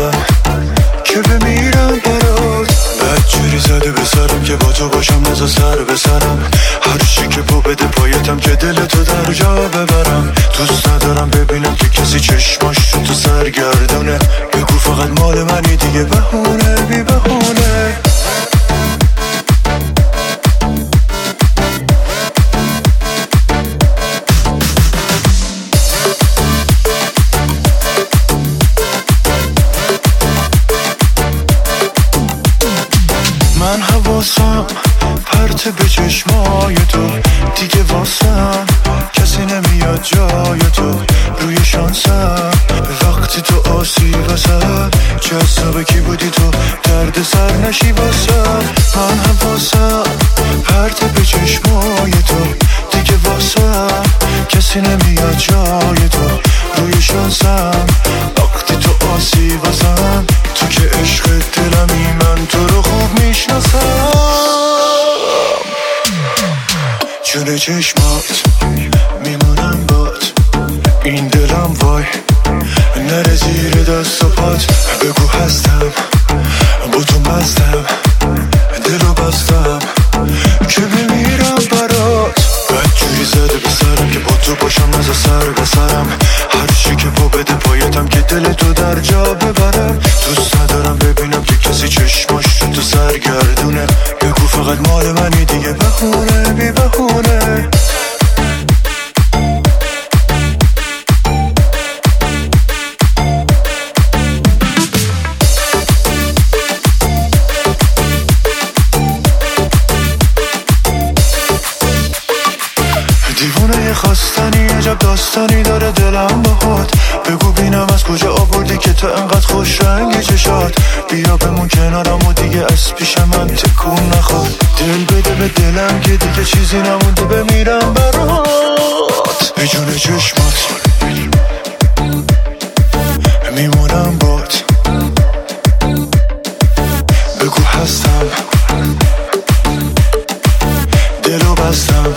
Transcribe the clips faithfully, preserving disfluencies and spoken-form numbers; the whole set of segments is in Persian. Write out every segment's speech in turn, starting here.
قلبم که بمیرم برات. بدجوری زده به سرم که با تو باشم نزا سر به سرم. هر چی که پا بده پایتم که دل تو در جا ببرم. دوست ندارم ببینم که کسی چشماش رو تو سرگردونه. بگو فقط مال منی دیگه بهونه بی بهونه. من حواسم پرت به چشمای تو دیگه، واسم کسی نمیاد جای تو. روی شانسم وقتی تو آسی واسم جذاب کی بودی تو درد سر نشی واسم. من حواسم پرت به چشمای تو دیگه، واسم کسی نمیاد جای تو. روی شانسم وقتی تو آسی واسم. تو که عشق دلمی من تو رو خوب میشناسم. جون چشمات میمونم بات، این دلم وای نره زیر دست و پات. بگو هستم با تو مستم، دلو بستم که بمیرم برات. بدجوری زده به سرم که با تو باشم نزا سر به سرم. هر چی که پا بده پایتم که دل تو در جا ببرم. دوست ندارم ببینم که کسی چشماش رو تو سرگردونه. بگو فقط مال منی دیگه بهونه بی بهونه. دیوونه خواستنی عجب داستانی داره دلم باهات. بگو بینم از کجا آوردی که تو انقدر خوش رنگی چشات. بیا بمون کنارم و دیگه از پیش من تکون نخور. دل بده به دلم که دیگه چیزی نمونده بمیرم برات. به جون چشمات میمونم بات. بگو هستم دلو بستم.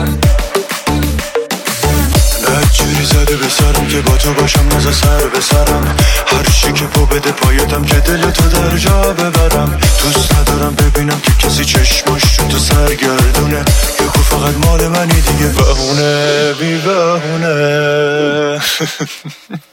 بدجوری زده به سرم که با تو باشم نزا سر به سرم. هر چی که پا بده پایتم که دل تو در جا ببرم. دوست ندارم ببینم که کسی چشماش رو تو سرگردونه. بگو فقط مال منی دیگه بهونه بی بهونه.